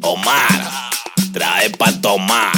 Omar, trae pa' tomar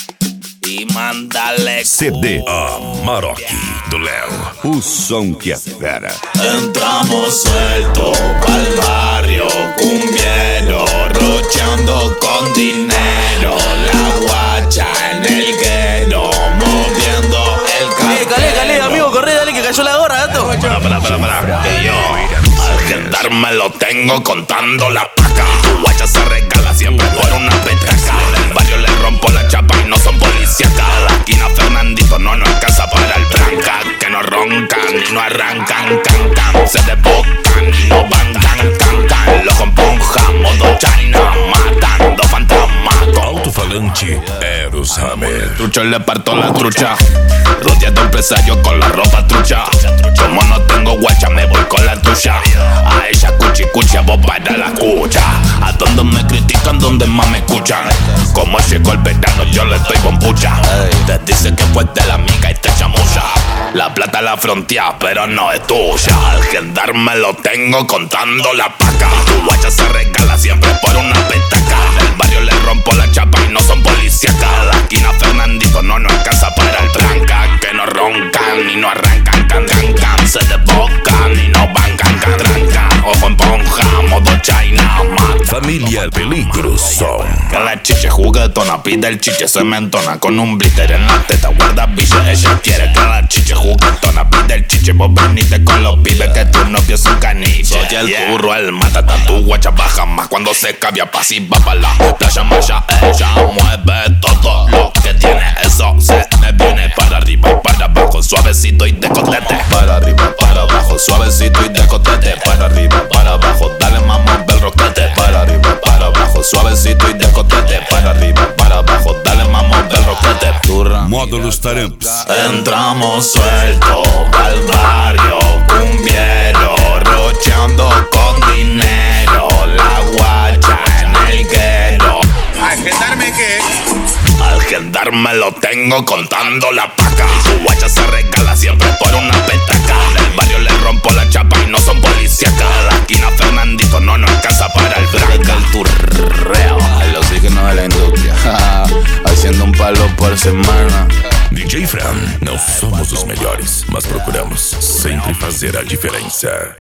e mandale CD Amarok do Léo, o som que é fera. Entramos suelto pa'l barrio, cumbiero, rocheando con dinero. La guacha en el guero, moviendo el Cale, amigo, corre, dale que cayó la gorra, gato. Para. Que yo al gendarme lo tengo contando la paca. Tu guacha se regala siempre por una petaca. Del barrio le rompo la chapa y no son policíacas. La esquina Fernandito no alcanza para el tranca. Que no roncan y no arrancan, can. Se desbocan y no van, can. Los componja, modo China, matando fantasmas. Alto-falante Eros Hammer. Trucho le parto la trucha, rodeado empresario con la ropa trucha. Como no tengo guacha, me voy con la tuya. A ella cuchi, a vos para la escucha. A donde me critican, donde más me escuchan. Como llegó el verano, yo le estoy con pucha. Te dice que fue de la amiga y te chamulla. La plata la frontea, pero no es tuya. Al gendarme lo tengo contando la paca. Tu guacha se regala siempre por una petaca. Del barrio le rompo la chapa y no son policíacas. La esquina Fernandito no alcanza para el tranca. Que no roncan y no arrancan, can. Se desbocan y no van, tranca. Ojo en ponja, modo China, mata. Familia Peligro Son. Que la chiche juguetona pide el chiche, se me entona con un blister en la teta, guarda biche. Ella quiere que la chiche juguetona pide el chiche. Vos venite con los pibes que tu novio es un caniche. Soy el burro, el matata, tu guacha baja más cuando se cambia pasiva pa' la playa maya. Ella mueve todo lo que tiene, eso se me viene para arriba y para abajo, suavecito y de cotete. Para arriba, para abajo, suavecito y de cotete. Para arriba, para abajo, dale mamá, ve el roquete. Para arriba, para abajo, suavecito y de cotete. Para arriba, para abajo, dale mamá, ve el roquete. Módulos Taramps. Entramos suelto pa'l barrio, cumbiero, rocheando con dinero. La guacha en el guero. ¿A gendarme qué? Al gendarme lo tengo contando la paca. Tu guacha se regala siempre por una petaca. Del barrio le rompo la chapa y no son policíacas. La esquina Fernandito no alcanza para el tranca. El turreo, el oxígeno de la industria. Haciendo un palo por semana. DJ Fran, não somos os melhores, mas procuramos sempre fazer a diferença.